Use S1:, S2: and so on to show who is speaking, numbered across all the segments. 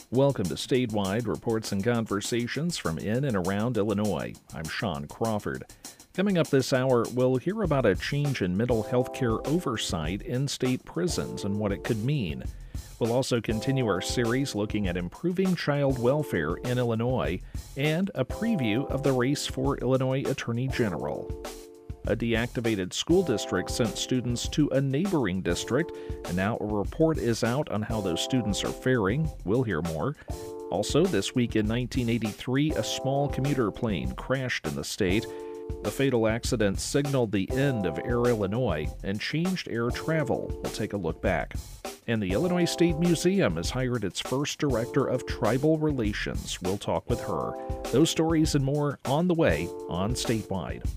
S1: Welcome to Statewide Reports and Conversations from in and around Illinois. I'm Sean Crawford. Coming up this hour, we'll hear about a change in mental health care oversight in state prisons and what it could mean. We'll also continue our series looking at improving child welfare in Illinois and a preview of the race for Illinois Attorney General. A deactivated school district sent students to a neighboring district, and now a report is out on how those students are faring. We'll hear more. Also, this week in 1983, a small commuter plane crashed in the state. The fatal accident signaled the end of Air Illinois and changed air travel. We'll take a look back. And the Illinois State Museum has hired its first director of tribal relations. We'll talk with her. Those stories and more on the way on Statewide.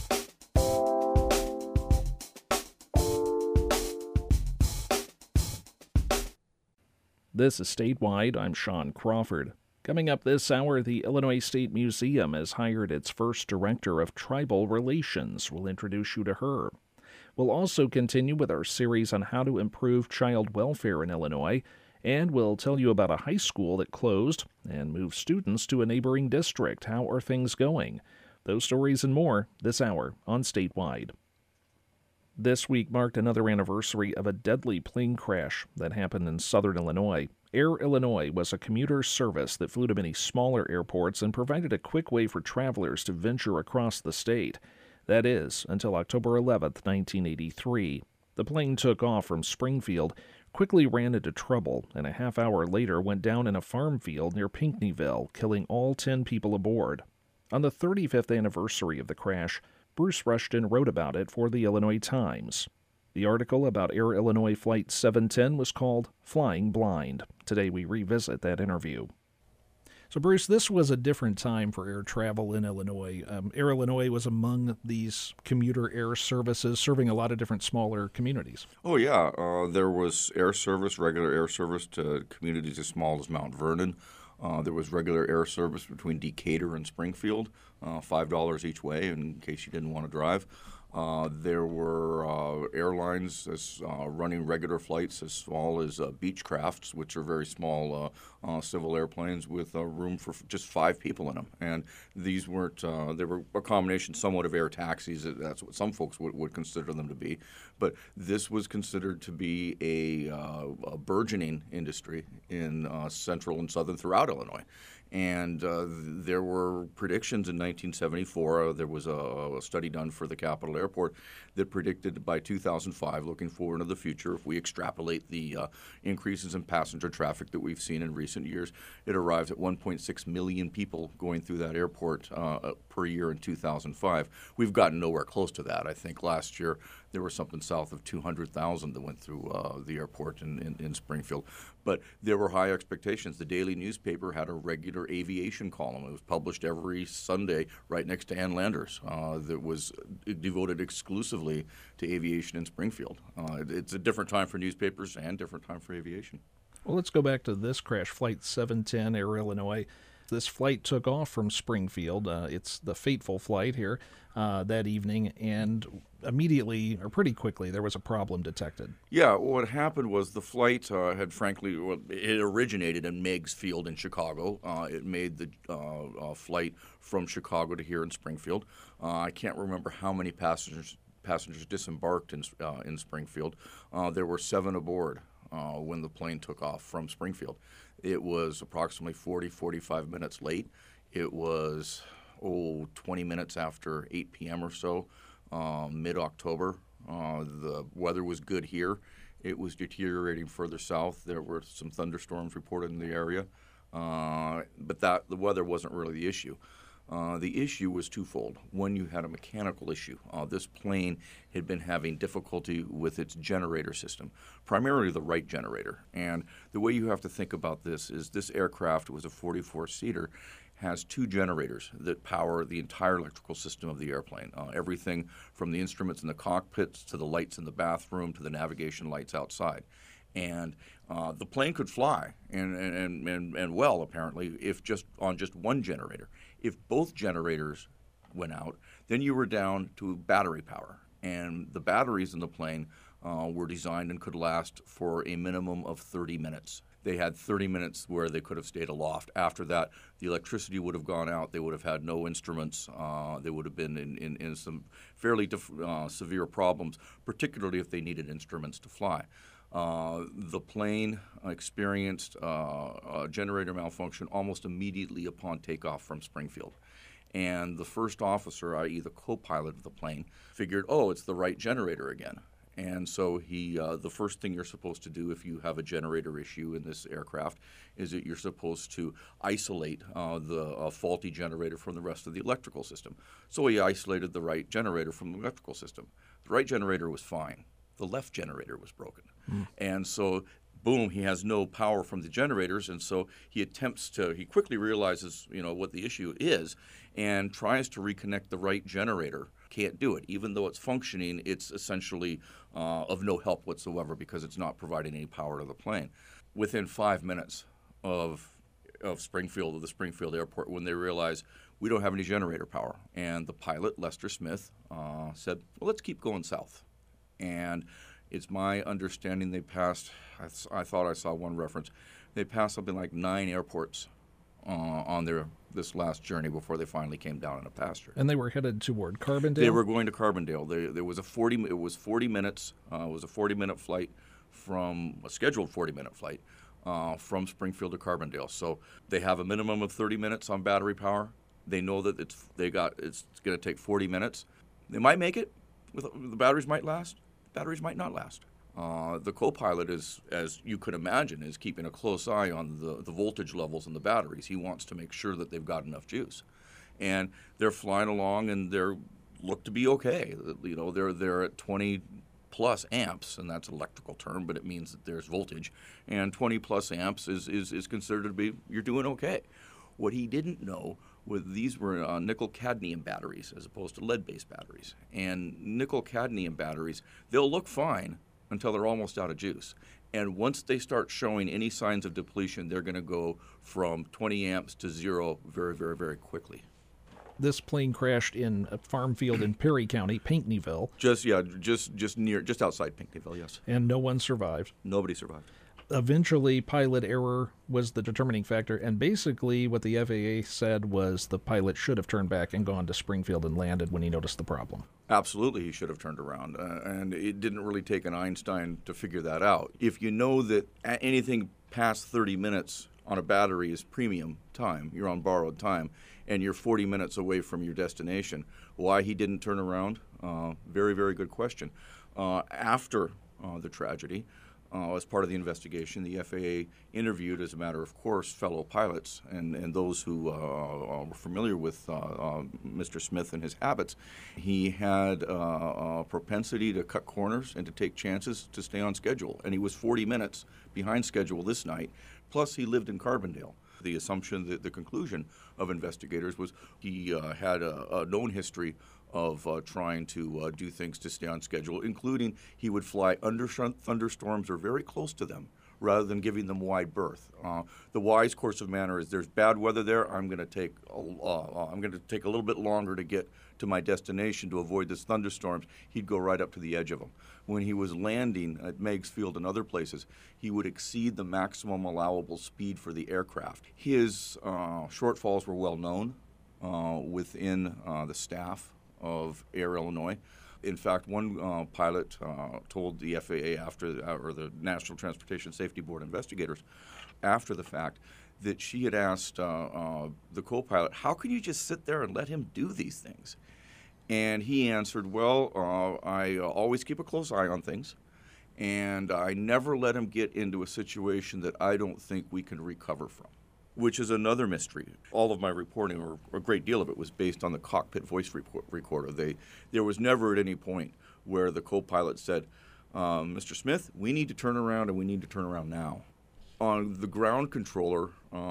S1: This is Statewide. I'm Sean Crawford. Coming up this hour, the Illinois State Museum has hired its first director of tribal relations. We'll introduce you to her. We'll also continue with our series on how to improve child welfare in Illinois, and we'll tell you about a high school that closed and moved students to a neighboring district. How are things going? Those stories and more this hour on Statewide. This week marked another anniversary of a deadly plane crash that happened in southern Illinois. Air Illinois was a commuter service that flew to many smaller airports and provided a quick way for travelers to venture across the state. That is, until October 11, 1983. The plane took off from Springfield, quickly ran into trouble, and a half hour later went down in a farm field near Pinckneyville, killing all 10 people aboard. On the 35th anniversary of the crash, Bruce Rushton wrote about it for the Illinois Times. The article about Air Illinois Flight 710 was called Flying Blind. Today we revisit that interview. So Bruce, this was a different time for air travel in Illinois. Air Illinois was among these commuter air services serving a lot of different smaller communities.
S2: Oh, yeah. There was air service, regular air service to communities as small as Mount Vernon. There was regular air service between Decatur and Springfield, $5 each way in case you didn't want to drive. There were airlines running regular flights as small as Beechcrafts, which are very small civil airplanes with room for just 5 people in them. And these weren't, they were a combination somewhat of air taxis. That's what some folks would consider them to be. But this was considered to be a burgeoning industry in central and southern throughout Illinois. And there were predictions in 1974. There was a study done for the Capitol Airport that predicted by 2005, looking forward into the future, if we extrapolate the increases in passenger traffic that we've seen in recent years, it arrives at 1.6 million people going through that airport per year in 2005. We've gotten nowhere close to that. I think last year there was something south of 200,000 that went through the airport in Springfield. But there were high expectations. The daily newspaper had a regular aviation column. It was published every Sunday right next to Ann Landers that was devoted exclusively to aviation in Springfield. It's a different time for newspapers and different time for aviation.
S1: Well, let's go back to this crash, Flight 710, Air Illinois. This flight took off from Springfield. It's the fateful flight here that evening, and immediately, or pretty quickly, there was a problem detected.
S2: Yeah, what happened was the flight it originated in Meigs Field in Chicago. It made the flight from Chicago to here in Springfield. I can't remember how many passengers disembarked in Springfield. There were 7 aboard when the plane took off from Springfield. It was approximately 45 minutes late. It was 20 minutes after 8 p.m. or so, mid-October. The weather was good here. It was deteriorating further south. There were some thunderstorms reported in the area, but the weather wasn't really the issue. The issue was twofold. One, you had a mechanical issue. This plane had been having difficulty with its generator system, primarily the right generator. And the way you have to think about this is this aircraft was a 44-seater, has 2 generators that power the entire electrical system of the airplane. Everything from the instruments in the cockpits to the lights in the bathroom to the navigation lights outside. And the plane could fly and well, apparently, if just on just one generator. If both generators went out, then you were down to battery power. And the batteries in the plane were designed and could last for a minimum of 30 minutes. They had 30 minutes where they could have stayed aloft. After that, the electricity would have gone out. They would have had no instruments. They would have been in some fairly severe problems, particularly if they needed instruments to fly. The plane experienced a generator malfunction almost immediately upon takeoff from Springfield. And the first officer, i.e. the co-pilot of the plane, figured, oh, it's the right generator again. And so the first thing you're supposed to do if you have a generator issue in this aircraft is that you're supposed to isolate the faulty generator from the rest of the electrical system. So he isolated the right generator from the electrical system. The right generator was fine. The left generator was broken. And so, boom, he has no power from the generators, and so he quickly realizes, what the issue is and tries to reconnect the right generator. Can't do it. Even though it's functioning, it's essentially of no help whatsoever because it's not providing any power to the plane. Within 5 minutes of Springfield, of the Springfield airport, when they realized we don't have any generator power, and the pilot, Lester Smith, said, well, let's keep going south. And it's my understanding they passed, I thought I saw one reference, they passed something like 9 airports on this last journey before they finally came down in a pasture.
S1: And they were headed toward Carbondale?
S2: They were going to Carbondale. There was it was 40 minutes. It was a 40-minute flight a scheduled 40-minute flight from Springfield to Carbondale. So they have a minimum of 30 minutes on battery power. They know that it's going to take 40 minutes. They might make it. The batteries might last. Batteries might not last. The co-pilot, as you could imagine, is keeping a close eye on the voltage levels in the batteries. He wants to make sure that they've got enough juice. And they're flying along, and they look to be okay. They're at 20 plus amps, and that's an electrical term, but it means that there's voltage. And 20 plus amps is considered to be, you're doing okay. What he didn't know was these were nickel-cadmium batteries as opposed to lead-based batteries. And nickel-cadmium batteries, they'll look fine until they're almost out of juice. And once they start showing any signs of depletion, they're going to go from 20 amps to 0 very, very, very quickly.
S1: This plane crashed in a farm field in Perry County, Pinckneyville.
S2: Just outside Pinckneyville, yes.
S1: And no one survived.
S2: Nobody survived.
S1: Eventually, pilot error was the determining factor, and basically what the FAA said was the pilot should have turned back and gone to Springfield and landed when he noticed the problem.
S2: Absolutely, he should have turned around, and it didn't really take an Einstein to figure that out. If you know that anything past 30 minutes on a battery is premium time, you're on borrowed time, and you're 40 minutes away from your destination, why he didn't turn around? Very, very good question. After the tragedy, as part of the investigation, the FAA interviewed, as a matter of course, fellow pilots and those who were familiar with Mr. Smith and his habits. He had a propensity to cut corners and to take chances to stay on schedule, and he was 40 minutes behind schedule this night, plus he lived in Carbondale. The assumption, the conclusion of investigators was he had a known history of trying to do things to stay on schedule, including he would fly under thunderstorms or very close to them rather than giving them wide berth. The wise course of manner is there's bad weather there, I'm going to take a little bit longer to get to my destination to avoid this thunderstorms. He'd go right up to the edge of them. When he was landing at Meigs Field and other places, he would exceed the maximum allowable speed for the aircraft. His shortfalls were well known within the staff of Air Illinois. In fact, one pilot told the FAA or the National Transportation Safety Board investigators after the fact that she had asked the co-pilot, how can you just sit there and let him do these things? And he answered, well, I always keep a close eye on things, and I never let him get into a situation that I don't think we can recover from, which is another mystery. All of my reporting, or a great deal of it, was based on the cockpit voice recorder. There was never at any point where the co-pilot said, Mr. Smith, we need to turn around, and we need to turn around now. On the ground controller,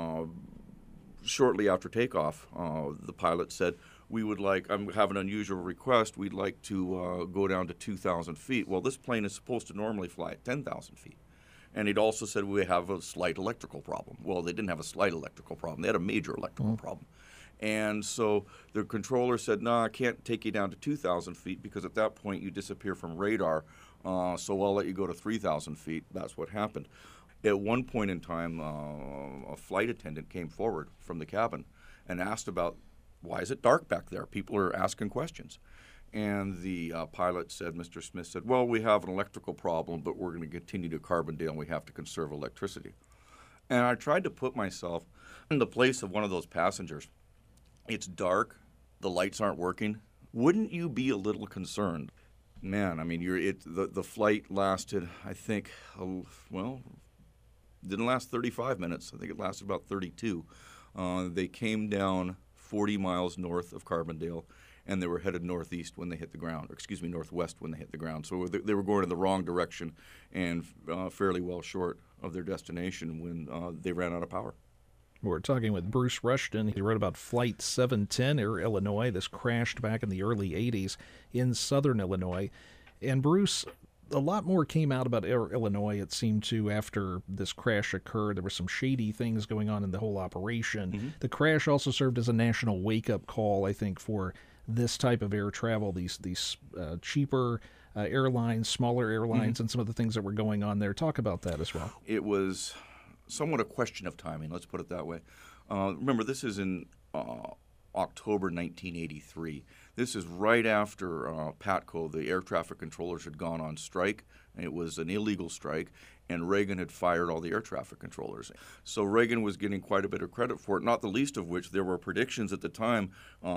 S2: shortly after takeoff, the pilot said, I have an unusual request, we'd like to go down to 2,000 feet. Well, this plane is supposed to normally fly at 10,000 feet. And he'd also said we have a slight electrical problem. Well, they didn't have a slight electrical problem. They had a major electrical problem. And so the controller said, no, I can't take you down to 2,000 feet because at that point you disappear from radar So I'll let you go to 3,000 feet. That's what happened. At one point in time, a flight attendant came forward from the cabin and asked about, why is it dark back there? People are asking questions. And the pilot said, Mr. Smith said, well, we have an electrical problem, but we're going to continue to Carbondale and we have to conserve electricity. And I tried to put myself in the place of one of those passengers. It's dark. The lights aren't working. Wouldn't you be a little concerned? Man, I mean, the flight lasted, I think, didn't last 35 minutes. I think it lasted about 32. They came down 40 miles north of Carbondale, and they were headed northwest when they hit the ground. So they were going in the wrong direction and fairly well short of their destination when they ran out of power.
S1: We're talking with Bruce Rushton. He wrote about Flight 710, Air Illinois. This crashed back in the early 80s in southern Illinois. And Bruce, a lot more came out about Air Illinois, it seemed to, after this crash occurred. There were some shady things going on in the whole operation. Mm-hmm. The crash also served as a national wake-up call, I think, for this type of air travel, these cheaper airlines, smaller airlines, and some of the things that were going on there. Talk about that as well.
S2: It was somewhat a question of timing, let's put it that way. Remember, this is in October 1983. This is right after PATCO, the air traffic controllers, had gone on strike. It was an illegal strike, and Reagan had fired all the air traffic controllers. So Reagan was getting quite a bit of credit for it, not the least of which there were predictions at the time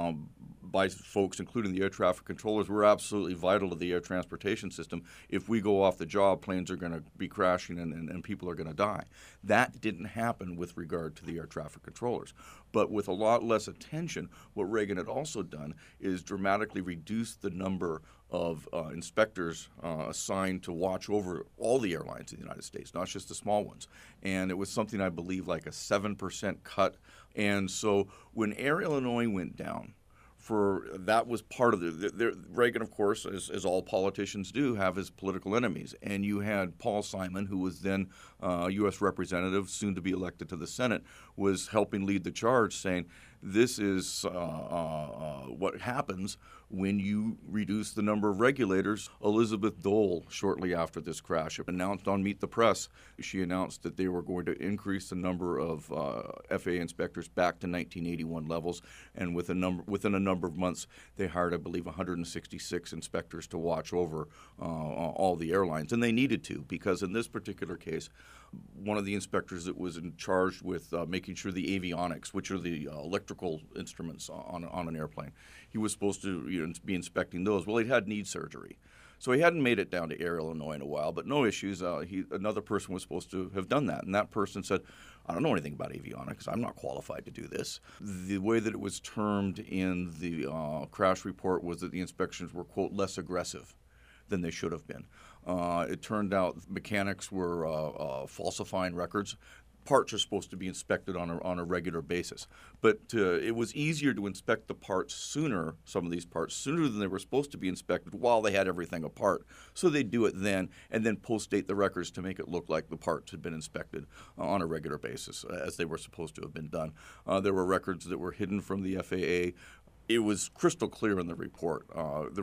S2: by folks, including the air traffic controllers, were absolutely vital to the air transportation system. If we go off the job, planes are going to be crashing and people are going to die. That didn't happen with regard to the air traffic controllers. But with a lot less attention, what Reagan had also done is dramatically reduce the number of inspectors assigned to watch over all the airlines in the United States, not just the small ones. And it was something, I believe, like a 7% cut. And so when Air Illinois went down, that was part of Reagan, of course, as all politicians do, have his political enemies. And you had Paul Simon, who was then U.S. representative, soon to be elected to the Senate, was helping lead the charge, saying, this is what happens when you reduce the number of regulators. Elizabeth Dole, shortly after this crash, announced on Meet the Press, she announced that they were going to increase the number of FAA inspectors back to 1981 levels, and within a number of months, they hired, I believe, 166 inspectors to watch over all the airlines. And they needed to, because in this particular case, one of the inspectors that was in charge with making sure the avionics, which are the electrical instruments on an airplane, he was supposed to be inspecting those. Well, he'd had knee surgery. So he hadn't made it down to Air Illinois in a while, but no issues. Another person was supposed to have done that, and that person said, I don't know anything about avionics. I'm not qualified to do this. The way that it was termed in the crash report was that the inspections were, quote, less aggressive than they should have been. It turned out mechanics were falsifying records. Parts are supposed to be inspected on a regular basis. But it was easier to inspect the parts sooner, some of these parts, sooner than they were supposed to be inspected while they had everything apart. So they'd do it then and then post-date the records to make it look like the parts had been inspected on a regular basis as they were supposed to have been done. There were records that were hidden from the FAA. It was crystal clear in the report. The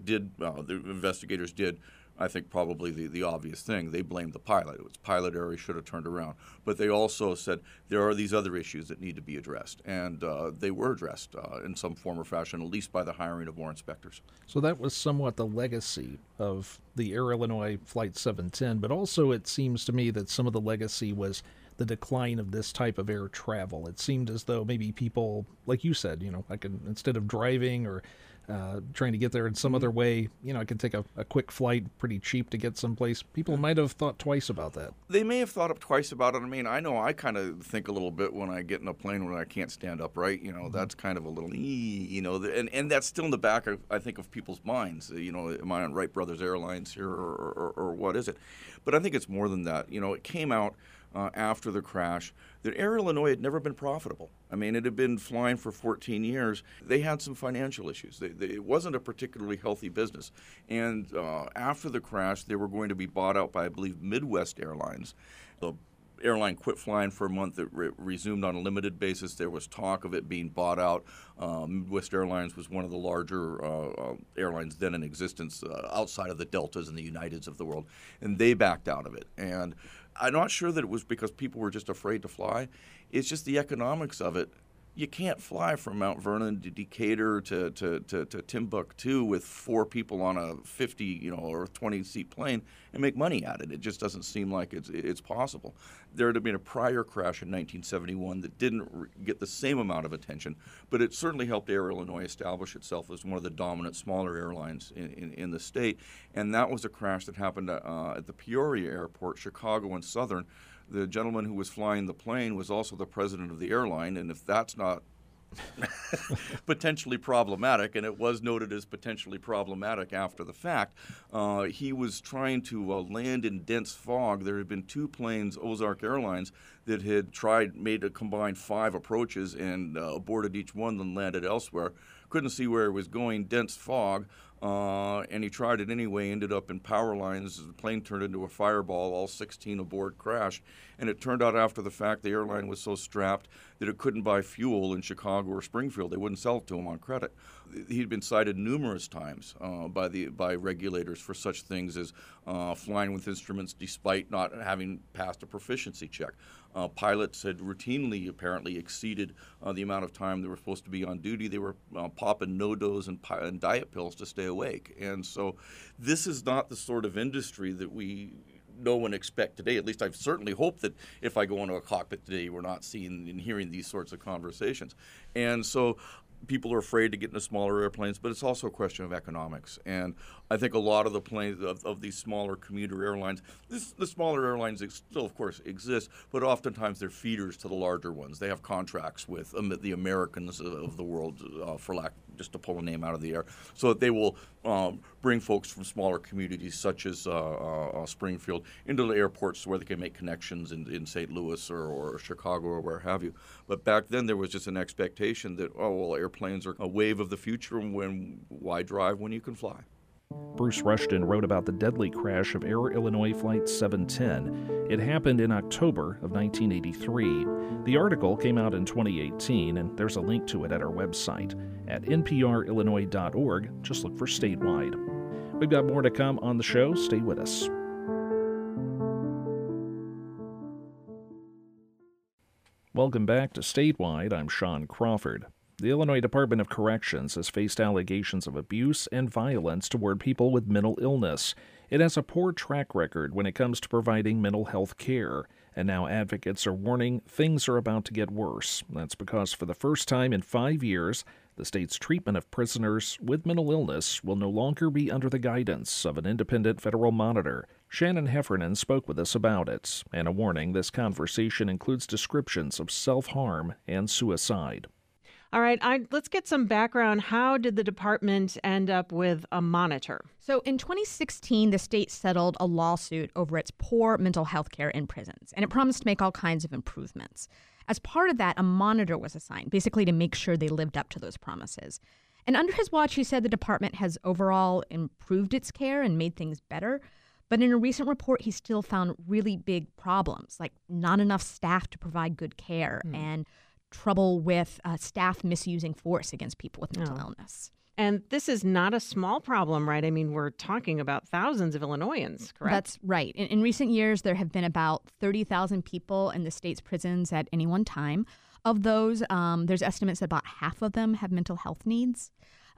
S2: investigators did, I think, probably the obvious thing. They blamed the pilot. It was pilot error. He should have turned around. But they also said there are these other issues that need to be addressed. And they were addressed in some form or fashion, at least by the hiring of more inspectors.
S1: So that was somewhat the legacy of the Air Illinois Flight 710. But also it seems to me that some of the legacy was the decline of this type of air travel. It seemed as though maybe people, like you said, I can, instead of driving or trying to get there in some other way, I can take a quick flight, pretty cheap to get someplace. People might have thought twice about that.
S2: They may have thought twice about it. I mean, I know I kind of think a little bit when I get in a plane when I can't stand upright. That's kind of a little, and that's still in the back of, I think, of people's minds. Am I on Wright Brothers Airlines here or what is it? But I think it's more than that. It came out after the crash that Air Illinois had never been profitable. I mean, it had been flying for 14 years. They had some financial issues. It wasn't a particularly healthy business. And after the crash, they were going to be bought out by, I believe, Midwest Airlines. The airline quit flying for a month. It resumed on a limited basis. There was talk of it being bought out. Midwest Airlines was one of the larger airlines then in existence outside of the Deltas and the Uniteds of the world, and they backed out of it. And I'm not sure that it was because people were just afraid to fly. It's just the economics of it. You can't fly from Mount Vernon to Decatur to Timbuktu with 4 people on a 50 or 20-seat plane and make money at it. It just doesn't seem like it's possible. There had been a prior crash in 1971 that didn't get the same amount of attention, but it certainly helped Air Illinois establish itself as one of the dominant smaller airlines in the state. And that was a crash that happened at the Peoria Airport, Chicago and Southern. The gentleman who was flying the plane was also the president of the airline, and if that's not potentially problematic, and it was noted as potentially problematic after the fact, he was trying to land in dense fog. There had been 2 planes, Ozark Airlines, that had made a combined 5 approaches and aborted each one, then landed elsewhere. Couldn't see where it was going, dense fog. And he tried it anyway, ended up in power lines. The plane turned into a fireball, all 16 aboard crashed. And it turned out after the fact the airline was so strapped that it couldn't buy fuel in Chicago or Springfield. They wouldn't sell it to him on credit. He'd been cited numerous times by regulators for such things as flying with instruments despite not having passed a proficiency check. Pilots had routinely, apparently, exceeded the amount of time they were supposed to be on duty. They were popping NoDoz and diet pills to stay awake. And so this is not the sort of industry that we know and expect today. At least I certainly hope that if I go into a cockpit today, we're not seeing and hearing these sorts of conversations. And so people are afraid to get into smaller airplanes, but it's also a question of economics. And I think a lot of the planes of these smaller commuter airlines, the smaller airlines still, of course, exist, but oftentimes they're feeders to the larger ones. They have contracts with the Americans of the world, for lack, just to pull a name out of the air, so that they will bring folks from smaller communities such as Springfield into the airports where they can make connections in St. Louis or Chicago or where have you. But back then there was just an expectation that, airplanes are a wave of the future, and why drive when you can fly?
S1: Bruce Rushton wrote about the deadly crash of Air Illinois Flight 710. It happened in October of 1983. The article came out in 2018, and there's a link to it at our website at nprillinois.org. Just look for Statewide. We've got more to come on the show. Stay with us. Welcome back to Statewide. I'm Sean Crawford. The Illinois Department of Corrections has faced allegations of abuse and violence toward people with mental illness. It has a poor track record when it comes to providing mental health care, and now advocates are warning things are about to get worse. That's because for the first time in 5 years, the state's treatment of prisoners with mental illness will no longer be under the guidance of an independent federal monitor. Shannon Heffernan spoke with us about it, and a warning: this conversation includes descriptions of self-harm and suicide.
S3: All right, let's get some background. How did the department end up with a monitor?
S4: So in 2016, the state settled a lawsuit over its poor mental health care in prisons, and it promised to make all kinds of improvements. As part of that, a monitor was assigned, basically to make sure they lived up to those promises. And under his watch, he said the department has overall improved its care and made things better. But in a recent report, he still found really big problems, like not enough staff to provide good care and trouble with staff misusing force against people with mental illness.
S3: And this is not a small problem, right? I mean, we're talking about thousands of Illinoisans, correct?
S4: That's right. In recent years, there have been about 30,000 people in the state's prisons at any one time. Of those, there's estimates that about half of them have mental health needs.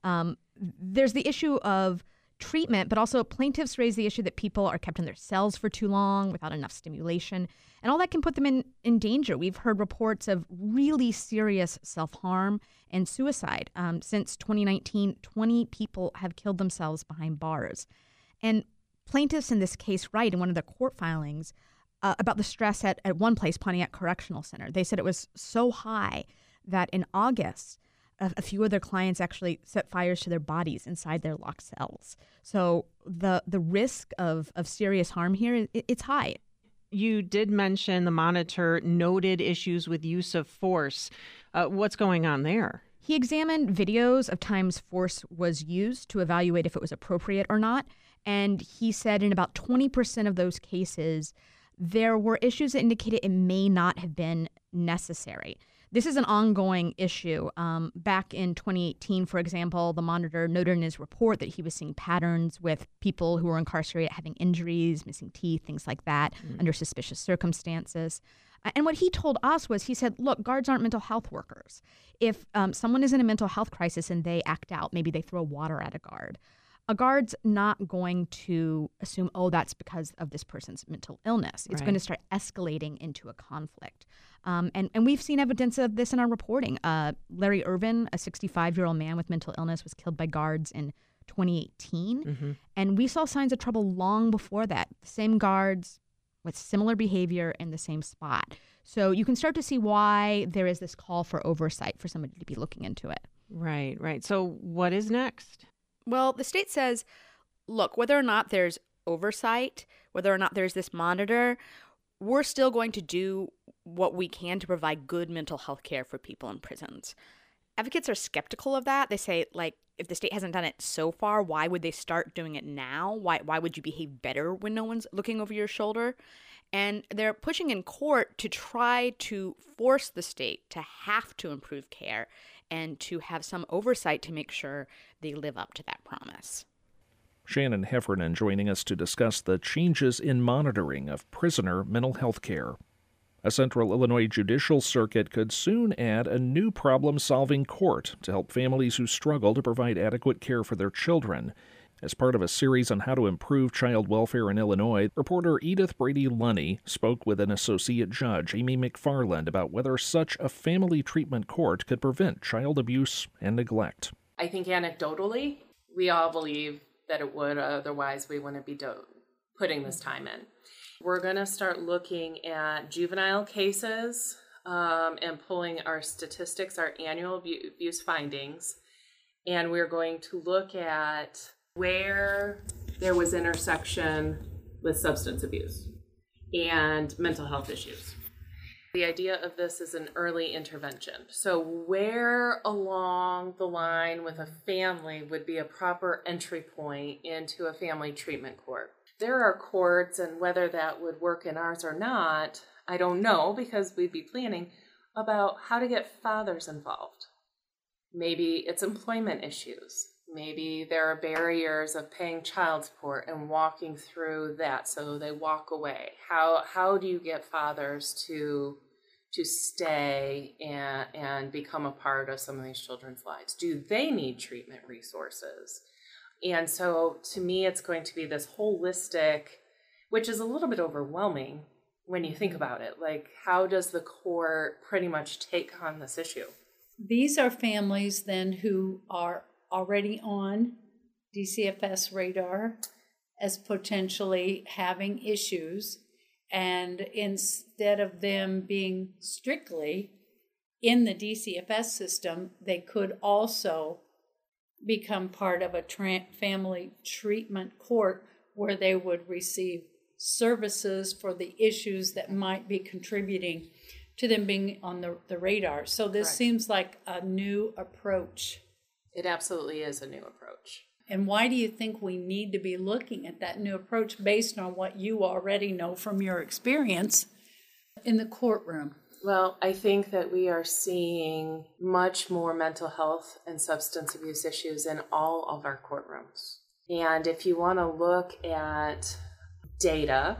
S4: There's the issue of treatment, but also plaintiffs raise the issue that people are kept in their cells for too long without enough stimulation, and all that can put them in danger. We've heard reports of really serious self-harm and suicide. Since 2019, 20 people have killed themselves behind bars. And plaintiffs in this case write in one of the court filings about the stress at one place, Pontiac Correctional Center. They said it was so high that in August, a few of their clients actually set fires to their bodies inside their locked cells. So the risk of serious harm here, it's high.
S3: You did mention the monitor noted issues with use of force. What's going on there?
S4: He examined videos of times force was used to evaluate if it was appropriate or not. And he said in about 20% of those cases, there were issues that indicated it may not have been necessary. This is an ongoing issue. Back in 2018, for example, the Monitor noted in his report that he was seeing patterns with people who were incarcerated having injuries, missing teeth, things like that, under suspicious circumstances. And what he told us was, he said, look, guards aren't mental health workers. If someone is in a mental health crisis and they act out, maybe they throw water at a guard's not going to assume, oh, that's because of this person's mental illness. It's going to start escalating into a conflict. And we've seen evidence of this in our reporting. Larry Irvin, a 65-year-old man with mental illness, was killed by guards in 2018. And we saw signs of trouble long before that. The same guards with similar behavior in the same spot. So you can start to see why there is this call for oversight for somebody to be looking into it.
S3: Right. So what is next?
S5: Well, the state says, look, whether or not there's oversight, whether or not there's this monitor, we're still going to do what we can to provide good mental health care for people in prisons. Advocates are skeptical of that. They say, like, if the state hasn't done it so far, why would they start doing it now? Why would you behave better when no one's looking over your shoulder? And they're pushing in court to try to force the state to have to improve care and to have some oversight to make sure they live up to that promise.
S1: Shannon Heffernan joining us to discuss the changes in monitoring of prisoner mental health care. A Central Illinois Judicial Circuit could soon add a new problem-solving court to help families who struggle to provide adequate care for their children. As part of a series on how to improve child welfare in Illinois, reporter Edith Brady-Lunny spoke with an associate judge, Amy McFarland, about whether such a family treatment court could prevent child abuse and neglect.
S6: I think anecdotally, we all believe that it would, otherwise we wouldn't be putting this time in. We're going to start looking at juvenile cases and pulling our statistics, our annual abuse findings, and we're going to look at where there was intersection with substance abuse and mental health issues. The idea of this is an early intervention. So where along the line with a family would be a proper entry point into a family treatment court? There are courts, and whether that would work in ours or not, I don't know, because we'd be planning about how to get fathers involved. Maybe it's employment issues. Maybe there are barriers of paying child support and walking through that, so they walk away. How do you get fathers to stay and become a part of some of these children's lives? Do they need treatment resources? And so to me, it's going to be this holistic, which is a little bit overwhelming when you think about it. Like, how does the court pretty much take on this issue?
S7: These are families then who are already on DCFS radar as potentially having issues. And instead of them being strictly in the DCFS system, they could also become part of a family treatment court where they would receive services for the issues that might be contributing to them being on the radar. So this
S6: Correct.
S7: Seems like a new approach.
S6: It absolutely is a new approach.
S7: And why do you think we need to be looking at that new approach based on what you already know from your experience in the courtroom?
S6: Well, I think that we are seeing much more mental health and substance abuse issues in all of our courtrooms. And if you want to look at data,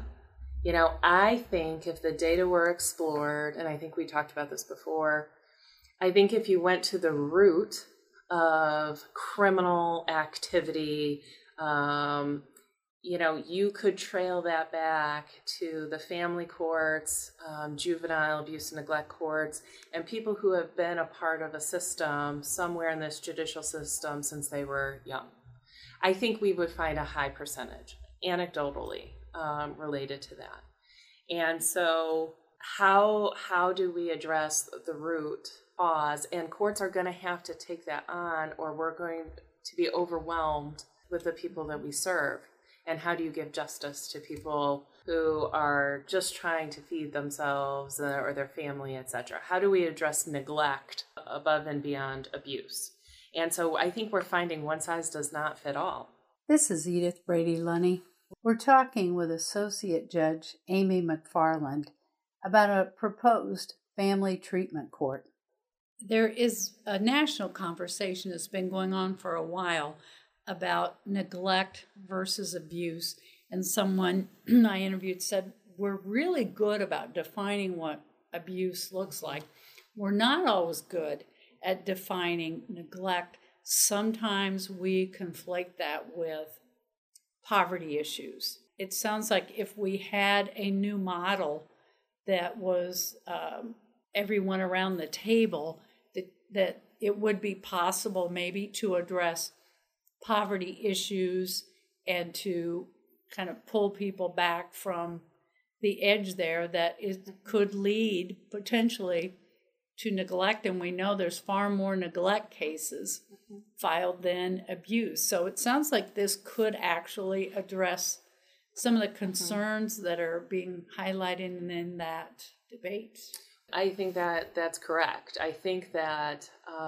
S6: I think if the data were explored, and I think we talked about this before, I think if you went to the root of criminal activity, you could trail that back to the family courts, juvenile abuse and neglect courts, and people who have been a part of a system somewhere in this judicial system since they were young. I think we would find a high percentage, anecdotally, related to that. And so how do we address the root cause? And courts are going to have to take that on, or we're going to be overwhelmed with the people that we serve. And how do you give justice to people who are just trying to feed themselves or their family, etc.? How do we address neglect above and beyond abuse? And so I think we're finding one size does not fit all.
S7: This is Edith Brady-Lunny. We're talking with Associate Judge Amy McFarland about a proposed family treatment court. There is a national conversation that's been going on for a while about neglect versus abuse. And someone I interviewed said, we're really good about defining what abuse looks like. We're not always good at defining neglect. Sometimes we conflate that with poverty issues. It sounds like if we had a new model that was everyone around the table, that it would be possible maybe to address poverty issues and to kind of pull people back from the edge there, that it could lead potentially to neglect. And we know there's far more neglect cases filed than abuse. So it sounds like this could actually address some of the concerns that are being highlighted in that debate.
S6: I think that that's correct. I think that,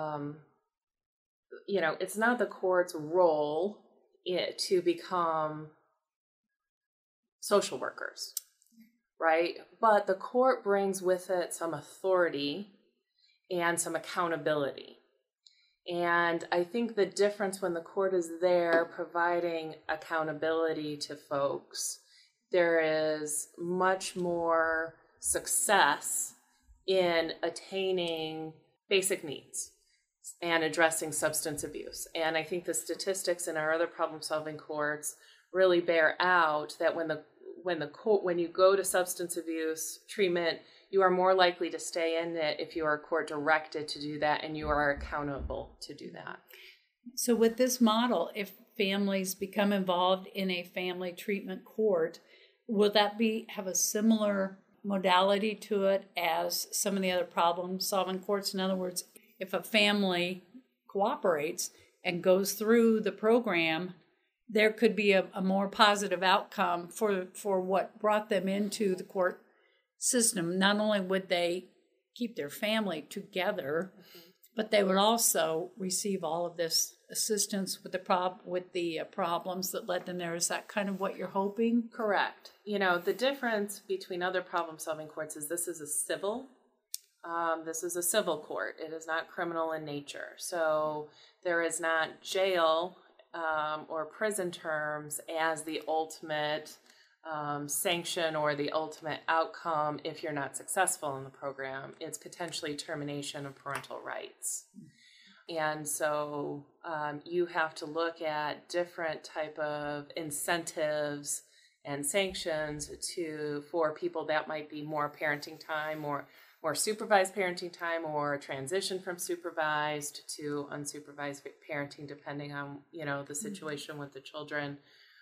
S6: it's not the court's role to become social workers, right? But the court brings with it some authority and some accountability. And I think the difference when the court is there providing accountability to folks, there is much more success in attaining basic needs and addressing substance abuse. And I think the statistics in our other problem-solving courts really bear out that when you go to substance abuse treatment, you are more likely to stay in it if you are court directed to do that and you are accountable to do that.
S7: So with this model, if families become involved in a family treatment court, will that have a similar modality to it as some of the other problem-solving courts? In other words, if a family cooperates and goes through the program, there could be a more positive outcome for what brought them into the court system. Not only would they keep their family together, but they would also receive all of this assistance with the problems that led them there. Is that kind of what you're hoping?
S6: Correct. The difference between other problem-solving courts is this is a civil court. It is not criminal in nature. So there is not jail or prison terms as the ultimate sanction or the ultimate outcome if you're not successful in the program. It's potentially termination of parental rights. And so you have to look at different type of incentives and sanctions for people that might be more parenting time or more supervised parenting time, or transition from supervised to unsupervised parenting, depending on, the situation with the children.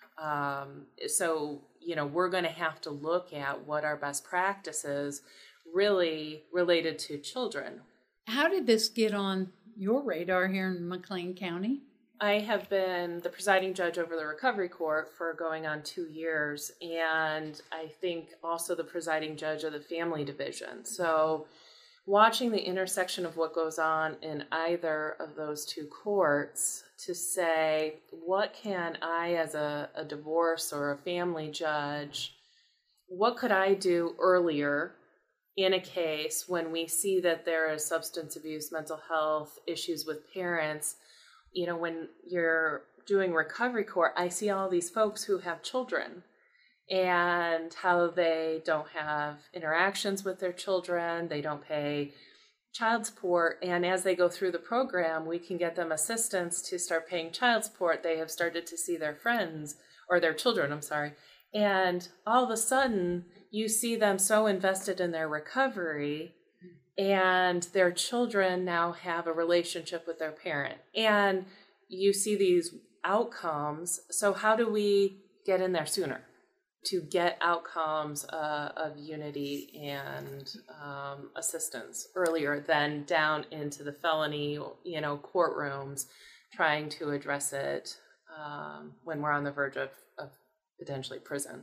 S6: So we're going to have to look at what our best practices really related to children.
S7: How did this get on your radar here in McLean County?
S6: I have been the presiding judge over the recovery court for going on 2 years, and I think also the presiding judge of the family division. So watching the intersection of what goes on in either of those two courts to say, what can I as a divorce or a family judge, what could I do earlier in a case when we see that there is substance abuse, mental health issues with parents? When you're doing recovery court, I see all these folks who have children and how they don't have interactions with their children, they don't pay child support, and as they go through the program, we can get them assistance to start paying child support. They have started to see their friends, or their children, and all of a sudden, you see them so invested in their recovery, and their children now have a relationship with their parent. And you see these outcomes. So how do we get in there sooner to get outcomes of unity and assistance earlier than down into the felony, courtrooms, trying to address it when we're on the verge of potentially prison?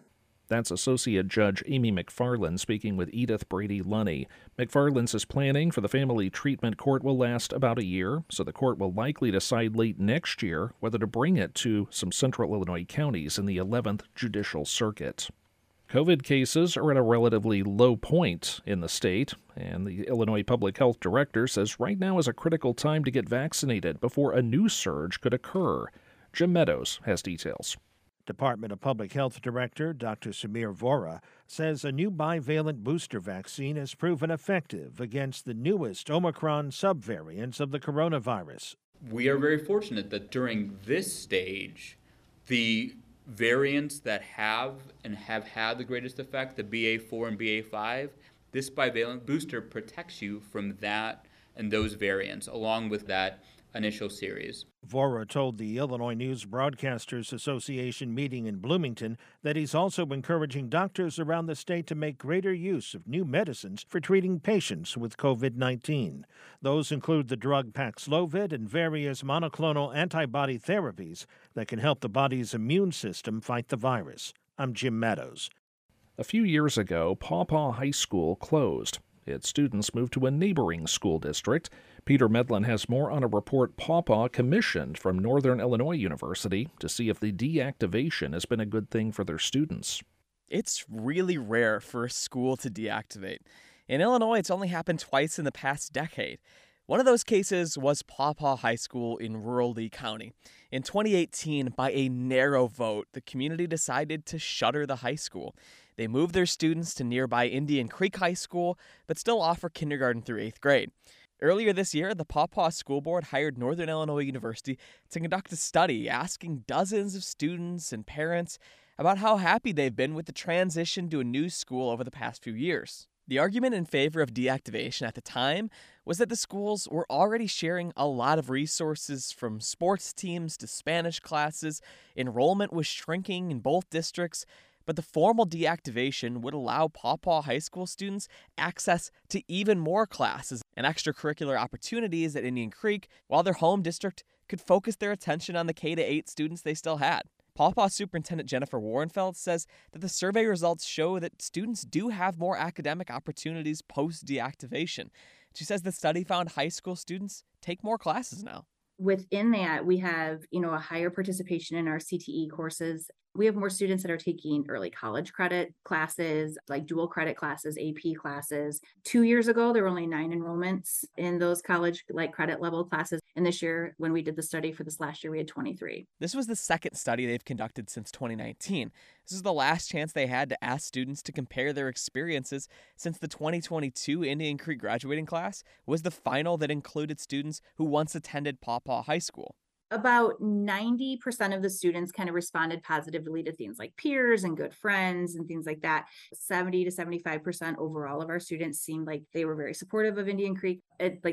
S1: That's Associate Judge Amy McFarland speaking with Edith Brady-Lunny. McFarland says planning for the family treatment court will last about a year, so the court will likely decide late next year whether to bring it to some central Illinois counties in the 11th Judicial Circuit. COVID cases are at a relatively low point in the state, and the Illinois Public Health Director says right now is a critical time to get vaccinated before a new surge could occur. Jim Meadows has details.
S8: Department of Public Health Director Dr. Samir Vora says a new bivalent booster vaccine has proven effective against the newest Omicron subvariants of the coronavirus.
S9: We are very fortunate that during this stage, the variants that have had the greatest effect, the BA4 and BA5, this bivalent booster protects you from that and those variants, along with that initial series.
S8: Vora told the Illinois News Broadcasters Association meeting in Bloomington that he's also encouraging doctors around the state to make greater use of new medicines for treating patients with COVID-19. Those include the drug Paxlovid and various monoclonal antibody therapies that can help the body's immune system fight the virus. I'm Jim Meadows.
S1: A few years ago, Paw Paw High School closed. Its students moved to a neighboring school district. Peter Medlin has more on a report Paw Paw commissioned from Northern Illinois University to see if the deactivation has been a good thing for their students.
S10: It's really rare for a school to deactivate. In Illinois, it's only happened twice in the past decade. One of those cases was Paw Paw High School in rural Lee County. In 2018, by a narrow vote, the community decided to shutter the high school. They moved their students to nearby Indian Creek High School, but still offer kindergarten through 8th grade. Earlier this year, the Paw Paw School Board hired Northern Illinois University to conduct a study asking dozens of students and parents about how happy they've been with the transition to a new school over the past few years. The argument in favor of deactivation at the time was that the schools were already sharing a lot of resources, from sports teams to Spanish classes. Enrollment was shrinking in both districts, but the formal deactivation would allow Paw Paw High School students access to even more classes and extracurricular opportunities at Indian Creek, while their home district could focus their attention on the K-8 students they still had. Paw Paw Superintendent Jennifer Warrenfeld says that the survey results show that students do have more academic opportunities post-deactivation. She says the study found high school students take more classes now.
S11: Within that, we have, a higher participation in our CTE courses. We have more students that are taking early college credit classes, like dual credit classes, AP classes. 2 years ago, there were only 9 enrollments in those college credit level classes. And this year, when we did the study for this last year, we had 23.
S10: This was the second study they've conducted since 2019. This is the last chance they had to ask students to compare their experiences, since the 2022 Indian Creek graduating class was the final that included students who once attended Paw Paw High School.
S11: About 90% of the students kind of responded positively to things like peers and good friends and things like that. 70 to 75% overall of our students seemed like they were very supportive of Indian Creek. Like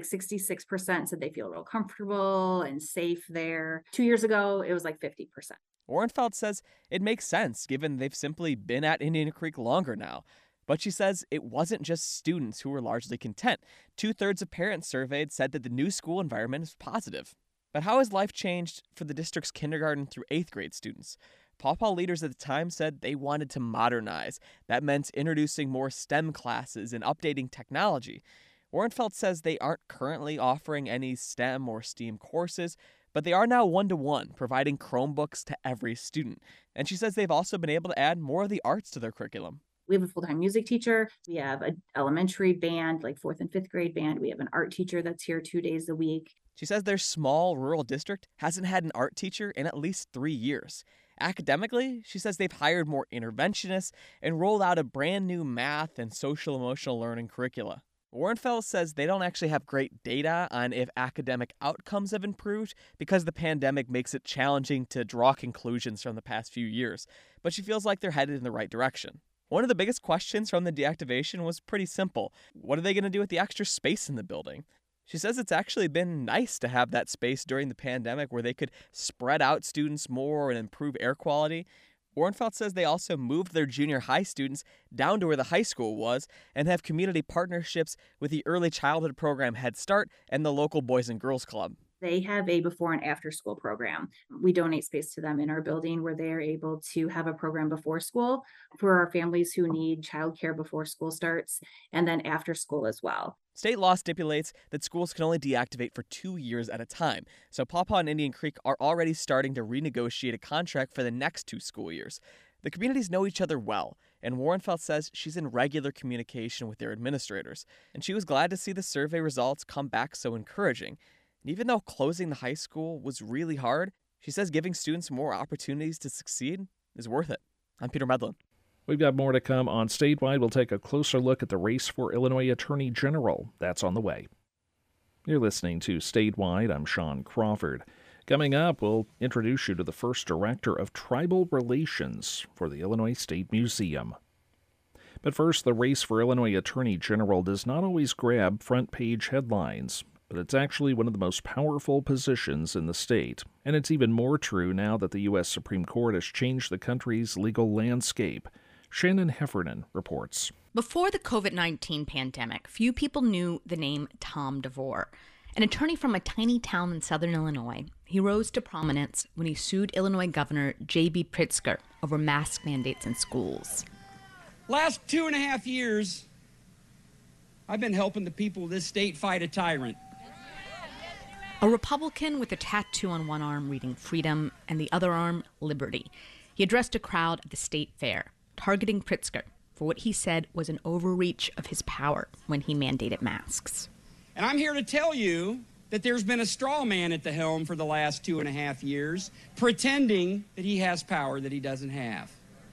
S11: 66% said they feel real comfortable and safe there. 2 years ago, it was like 50%.
S10: Warrenfeld says it makes sense, given they've simply been at Indian Creek longer now. But she says it wasn't just students who were largely content. 2/3 of parents surveyed said that the new school environment is positive. But how has life changed for the district's kindergarten through 8th grade students? Paw Paw leaders at the time said they wanted to modernize. That meant introducing more STEM classes and updating technology. Warrenfeld says they aren't currently offering any STEM or STEAM courses, but they are now one-to-one, providing Chromebooks to every student. And she says they've also been able to add more of the arts to their curriculum.
S11: We have a full-time music teacher. We have an elementary band, like 4th and 5th grade band. We have an art teacher that's here 2 days a week.
S10: She says their small rural district hasn't had an art teacher in at least 3 years. Academically, she says they've hired more interventionists and rolled out a brand new math and social-emotional learning curricula. Warrenfeld says they don't actually have great data on if academic outcomes have improved, because the pandemic makes it challenging to draw conclusions from the past few years, but she feels like they're headed in the right direction. One of the biggest questions from the deactivation was pretty simple. What are they going to do with the extra space in the building? She says it's actually been nice to have that space during the pandemic where they could spread out students more and improve air quality. Warrenfeld says they also moved their junior high students down to where the high school was and have community partnerships with the early childhood program Head Start and the local Boys and Girls Club.
S11: They have a before and after school program. We donate space to them in our building where they are able to have a program before school for our families who need childcare before school starts, and then after school as well.
S10: State law stipulates that schools can only deactivate for 2 years at a time, so Paw Paw and Indian Creek are already starting to renegotiate a contract for the next 2 school years. The communities know each other well, and Warrenfeld says she's in regular communication with their administrators, and she was glad to see the survey results come back so encouraging. And even though closing the high school was really hard, she says giving students more opportunities to succeed is worth it. I'm Peter Medlin.
S1: We've got more to come on Statewide. We'll take a closer look at the race for Illinois Attorney General. That's on the way. You're listening to Statewide. I'm Sean Crawford. Coming up, we'll introduce you to the first director of tribal relations for the Illinois State Museum. But first, the race for Illinois Attorney General does not always grab front-page headlines, but it's actually one of the most powerful positions in the state. And it's even more true now that the U.S. Supreme Court has changed the country's legal landscape. Shannon Heffernan reports.
S12: Before the COVID-19 pandemic, few people knew the name Tom DeVore. An attorney from a tiny town in southern Illinois, he rose to prominence when he sued Illinois Governor J.B. Pritzker over mask mandates in schools.
S13: Last 2.5 years, I've been helping the people of this state fight a tyrant.
S12: A Republican with a tattoo on one arm reading freedom and the other arm liberty. He addressed a crowd at the state fair, targeting Pritzker for what he said was an overreach of his power when he mandated masks.
S13: And I'm here to tell you that there's been a straw man at the helm for the last 2.5 years, pretending that he has power that he doesn't have.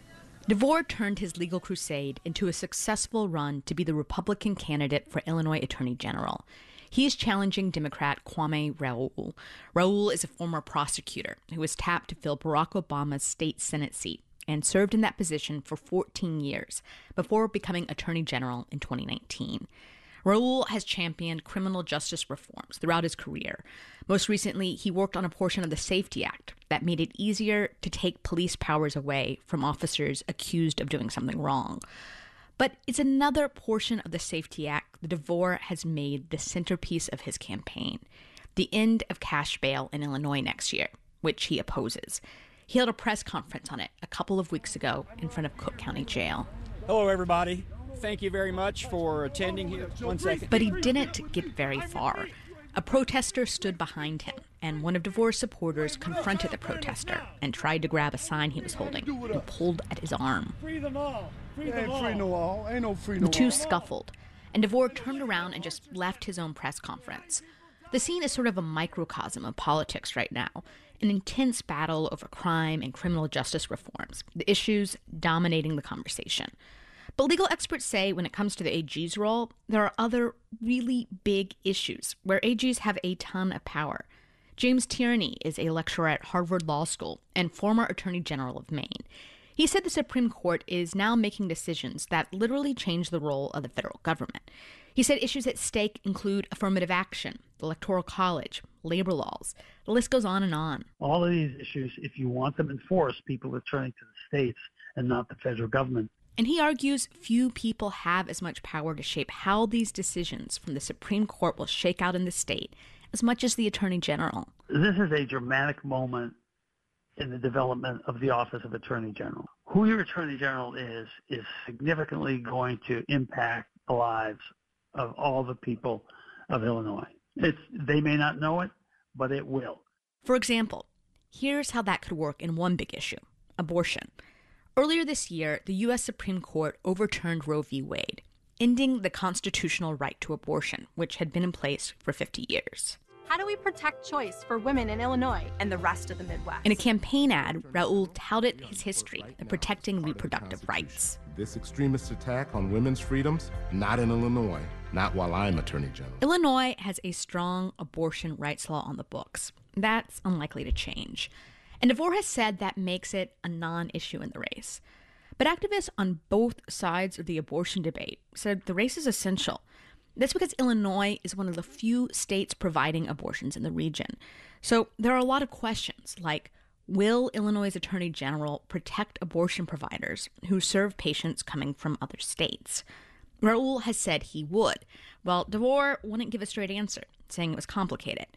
S12: DeVore turned his legal crusade into a successful run to be the Republican candidate for Illinois Attorney General. He is challenging Democrat Kwame Raoul. Raoul is a former prosecutor who was tapped to fill Barack Obama's state Senate seat and served in that position for 14 years before becoming Attorney General in 2019. Raoul has championed criminal justice reforms throughout his career. Most recently, he worked on a portion of the Safety Act that made it easier to take police powers away from officers accused of doing something wrong. But it's another portion of the Safety Act that DeVore has made the centerpiece of his campaign, the end of cash bail in Illinois next year, which he opposes. He held a press conference on it a couple of weeks ago in front of Cook County Jail.
S13: Hello, everybody. Thank you very much for attending here. 1 second.
S12: But he didn't get very far. A protester stood behind him, and one of DeVore's supporters confronted the protester and tried to grab a sign he was holding and pulled at his arm.
S14: Free them all. Free them all. Ain't free no all. Ain't no free no all.
S12: The two scuffled, and DeVore turned around and just left his own press conference. The scene is sort of a microcosm of politics right now, an intense battle over crime and criminal justice reforms, the issues dominating the conversation. But legal experts say when it comes to the AG's role, there are other really big issues where AGs have a ton of power. James Tierney is a lecturer at Harvard Law School and former Attorney General of Maine. He said the Supreme Court is now making decisions that literally change the role of the federal government. He said issues at stake include affirmative action, the Electoral College, labor laws. The list goes on and on.
S14: All of these issues, if you want them enforced, people are turning to the states and not the federal government.
S12: And he argues few people have as much power to shape how these decisions from the Supreme Court will shake out in the state as much as the Attorney General.
S14: This is a dramatic moment in the development of the office of Attorney General. Who your Attorney General is significantly going to impact the lives of all the people of Illinois. They may not know it, but it will.
S12: For example, here's how that could work in one big issue, abortion. Earlier this year, the U.S. Supreme Court overturned Roe v. Wade, ending the constitutional right to abortion, which had been in place for 50 years.
S15: How do we protect choice for women in Illinois and the rest of the Midwest?
S12: In a campaign ad, Raoul touted his history of protecting reproductive rights.
S16: This extremist attack on women's freedoms, not in Illinois, not while I'm Attorney General.
S12: Illinois has a strong abortion rights law on the books. That's unlikely to change. And DeVore has said that makes it a non-issue in the race. But activists on both sides of the abortion debate said the race is essential. That's because Illinois is one of the few states providing abortions in the region. So there are a lot of questions like, will Illinois' Attorney General protect abortion providers who serve patients coming from other states? Raoul has said he would, while DeVore wouldn't give a straight answer, saying it was complicated.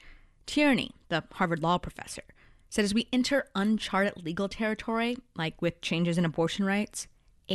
S12: Tierney, the Harvard law professor, said as we enter uncharted legal territory, like with changes in abortion rights,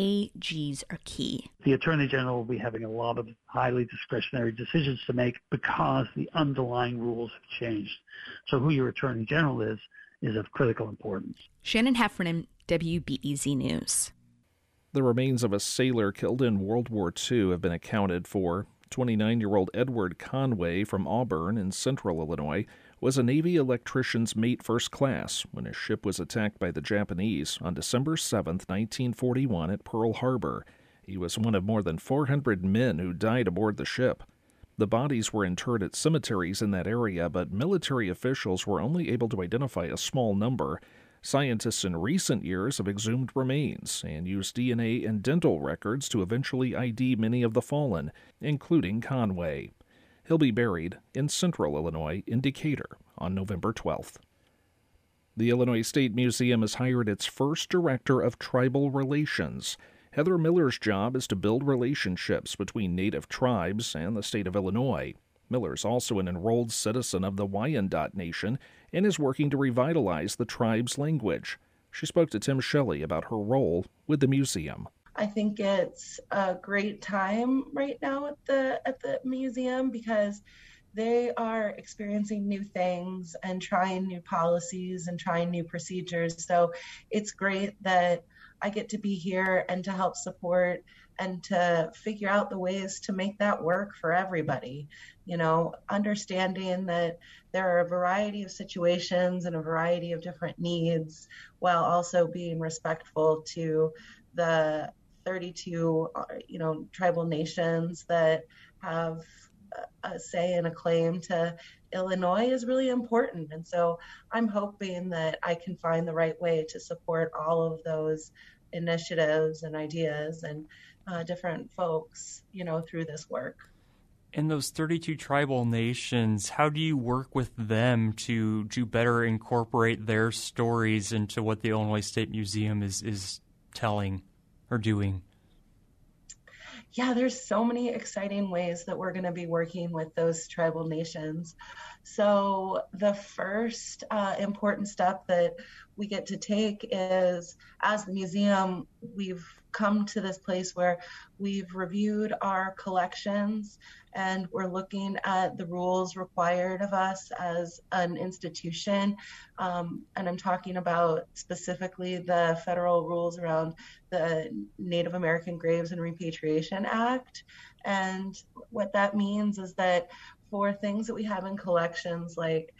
S12: AGs are key.
S14: The Attorney General will be having a lot of highly discretionary decisions to make because the underlying rules have changed. So who your Attorney General is of critical importance.
S12: Shannon Heffernan, WBEZ News.
S1: The remains of a sailor killed in World War II have been accounted for. 29-year-old Edward Conway from Auburn in central Illinois was a Navy electrician's mate first class when his ship was attacked by the Japanese on December 7, 1941 at Pearl Harbor. He was one of more than 400 men who died aboard the ship. The bodies were interred at cemeteries in that area, but military officials were only able to identify a small number. Scientists in recent years have exhumed remains and used DNA and dental records to eventually ID many of the fallen, including Conway. He'll be buried in central Illinois in Decatur on November 12th. The Illinois State Museum has hired its first director of tribal relations. Heather Miller's job is to build relationships between Native tribes and the state of Illinois. Miller's also an enrolled citizen of the Wyandot Nation and is working to revitalize the tribe's language. She spoke to Tim Shelley about her role with the museum.
S17: I think it's a great time right now at the museum because they are experiencing new things and trying new policies and trying new procedures. So it's great that I get to be here and to help support and to figure out the ways to make that work for everybody. You know, understanding that there are a variety of situations and a variety of different needs while also being respectful to the 32, tribal nations that have a say and a claim to Illinois is really important. And so I'm hoping that I can find the right way to support all of those initiatives and ideas and different folks, through this work.
S18: In those 32 tribal nations, how do you work with them to better incorporate their stories into what the Illinois State Museum is telling or doing?
S17: Yeah, there's so many exciting ways that we're going to be working with those tribal nations. So the first important step that we get to take is, as the museum, we've come to this place where we've reviewed our collections and we're looking at the rules required of us as an institution. And I'm talking about specifically the federal rules around the Native American Graves and Repatriation Act. And what that means is that for things that we have in collections, like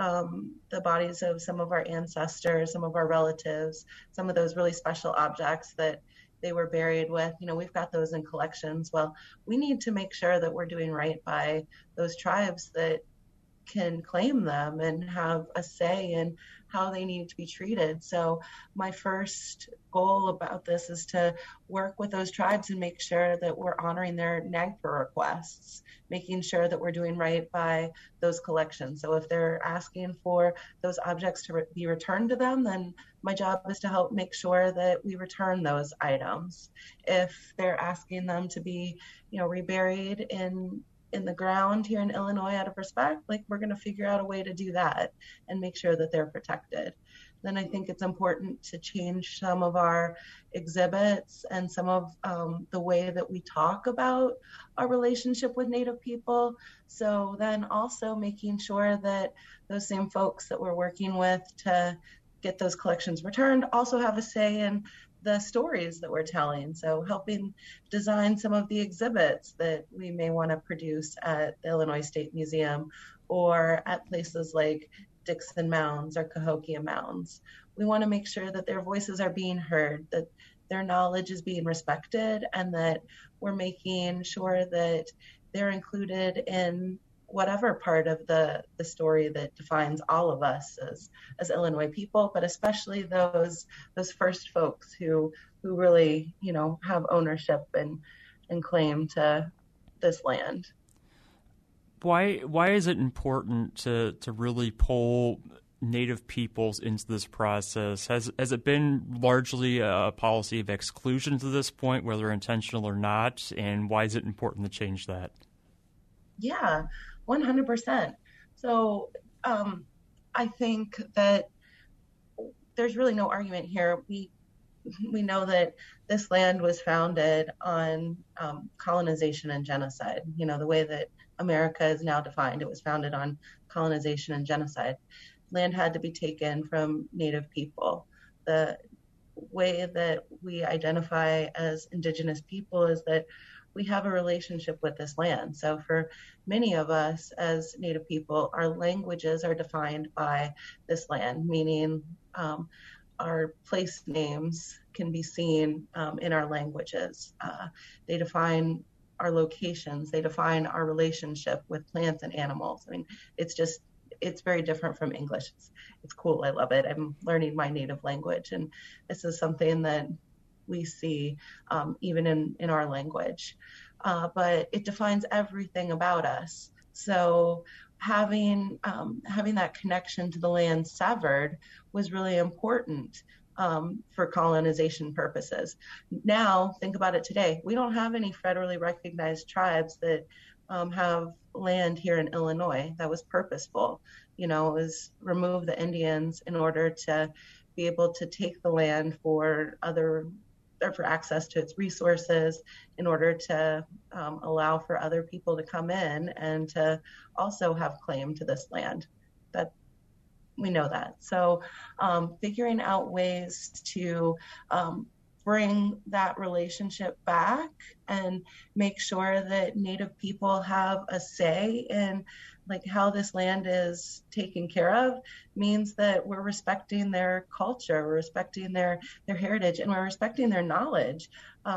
S17: the bodies of some of our ancestors, some of our relatives, some of those really special objects that they were buried with, we've got those in collections. Well, we need to make sure that we're doing right by those tribes that can claim them and have a say in how they need to be treated. So my first goal about this is to work with those tribes and make sure that we're honoring their NAGPRA requests, making sure that we're doing right by those collections. So if they're asking for those objects to be returned to them, then my job is to help make sure that we return those items. If they're asking them to be, reburied in the ground here in Illinois out of respect, we're going to figure out a way to do that and make sure that they're protected. Then I think it's important to change some of our exhibits and some of the way that we talk about our relationship with Native people. So then also making sure that those same folks that we're working with to get those collections returned also have a say in the stories that we're telling. So helping design some of the exhibits that we may want to produce at the Illinois State Museum or at places like Dixon Mounds or Cahokia Mounds. We want to make sure that their voices are being heard, that their knowledge is being respected, and that we're making sure that they're included in whatever part of the story that defines all of us as Illinois people, but especially those first folks who really, have ownership and claim to this land.
S18: Why is it important to really pull Native peoples into this process? Has it been largely a policy of exclusion to this point, whether intentional or not? And why is it important to change that?
S17: Yeah, 100%. So I think that there's really no argument here. We know that this land was founded on colonization and genocide. You know, the way that America is now defined, it was founded on colonization and genocide. Land had to be taken from Native people. The way that we identify as Indigenous people is that we have a relationship with this land. So for many of us as Native people, our languages are defined by this land, meaning our place names can be seen in our languages. They define our locations. They define our relationship with plants and animals. I mean, it's very different from English. It's cool. I love it. I'm learning my native language. And this is something that we see even in our language. But it defines everything about us. So having that connection to the land severed was really important for colonization purposes. Now, think about it today. We don't have any federally recognized tribes that have land here in Illinois. That was purposeful. You know, it was remove the Indians in order to be able to take the land for access to its resources, in order to allow for other people to come in and to also have claim to this land. That we know that. So figuring out ways to bring that relationship back and make sure that Native people have a say in like how this land is taken care of means that we're respecting their culture, we're respecting their heritage, and we're respecting their knowledge.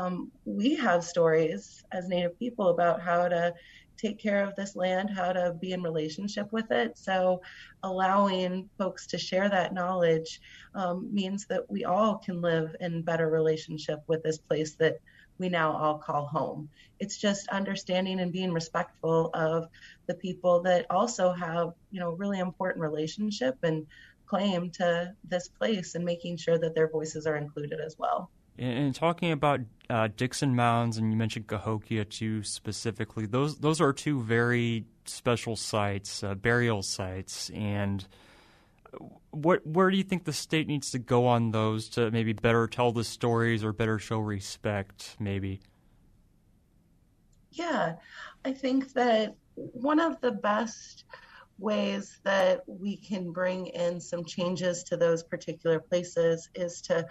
S17: We have stories as Native people about how to take care of this land, how to be in relationship with it. So allowing folks to share that knowledge means that we all can live in better relationship with this place that we now all call home. It's just understanding and being respectful of the people that also have, you know, really important relationship and claim to this place, and making sure that their voices are included as well.
S18: And talking about Dixon Mounds, and you mentioned Cahokia too specifically, those are two very special sites, burial sites. And where do you think the state needs to go on those to maybe better tell the stories or better show respect, maybe?
S17: Yeah, I think that one of the best ways that we can bring in some changes to those particular places is to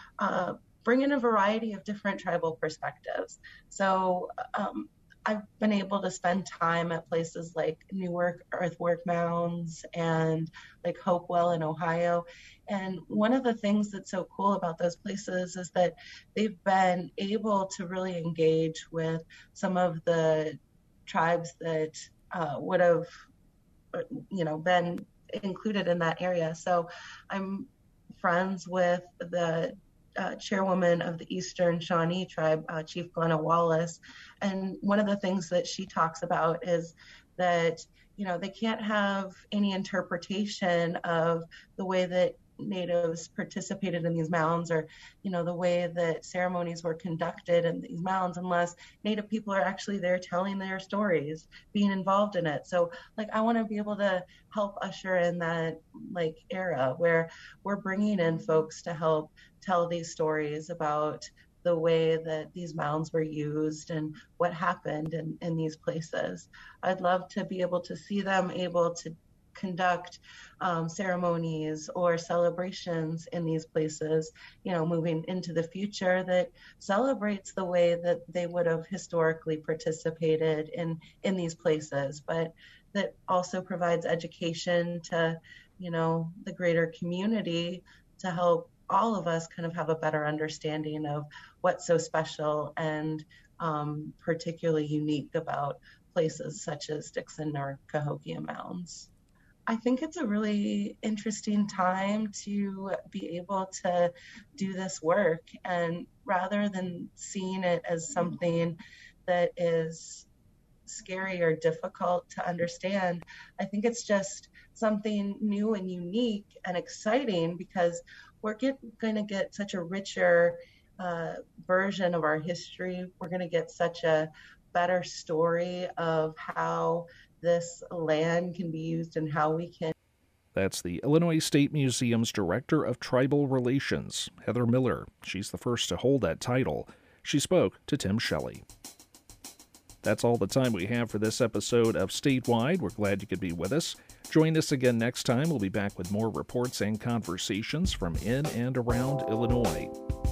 S17: bring in a variety of different tribal perspectives. So I've been able to spend time at places like Newark Earthwork Mounds and like Hopewell in Ohio. And one of the things that's so cool about those places is that they've been able to really engage with some of the tribes that would have, you know, been included in that area. So I'm friends with the chairwoman of the Eastern Shawnee tribe, Chief Glenna Wallace. And one of the things that she talks about is that, you know, they can't have any interpretation of the way that Natives participated in these mounds, or, you know, the way that ceremonies were conducted in these mounds, unless Native people are actually there telling their stories, being involved in it. So like, I want to be able to help usher in that like era where we're bringing in folks to help tell these stories about the way that these mounds were used and what happened in these places. I'd love to be able to see them able to conduct ceremonies or celebrations in these places, you know, moving into the future, that celebrates the way that they would have historically participated in these places, but that also provides education to, you know, the greater community to help all of us kind of have a better understanding of what's so special and particularly unique about places such as Dixon or Cahokia Mounds. I think it's a really interesting time to be able to do this work, and rather than seeing it as something that is scary or difficult to understand, I think it's just something new and unique and exciting, because we're going to get such a richer version of our history. We're going to get such a better story of how this land can be used and how we can
S1: That's the Illinois State Museum's Director of Tribal Relations, Heather Miller. She's the first to hold that title. She spoke to Tim Shelley. That's all the time we have for this episode of Statewide. We're glad you could be with us. Join us again next time. We'll be back with more reports and conversations from in and around Illinois.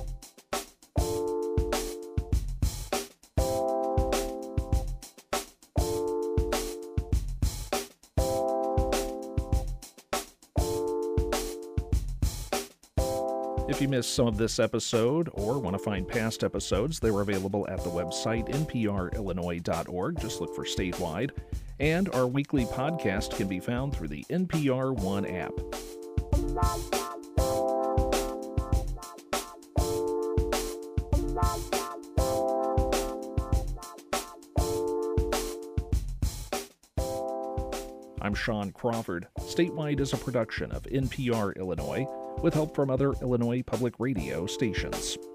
S1: If you missed some of this episode or want to find past episodes, they're available at the website nprillinois.org. Just look for Statewide. And our weekly podcast can be found through the NPR One app. I'm Sean Crawford. Statewide is a production of NPR Illinois, with help from other Illinois public radio stations.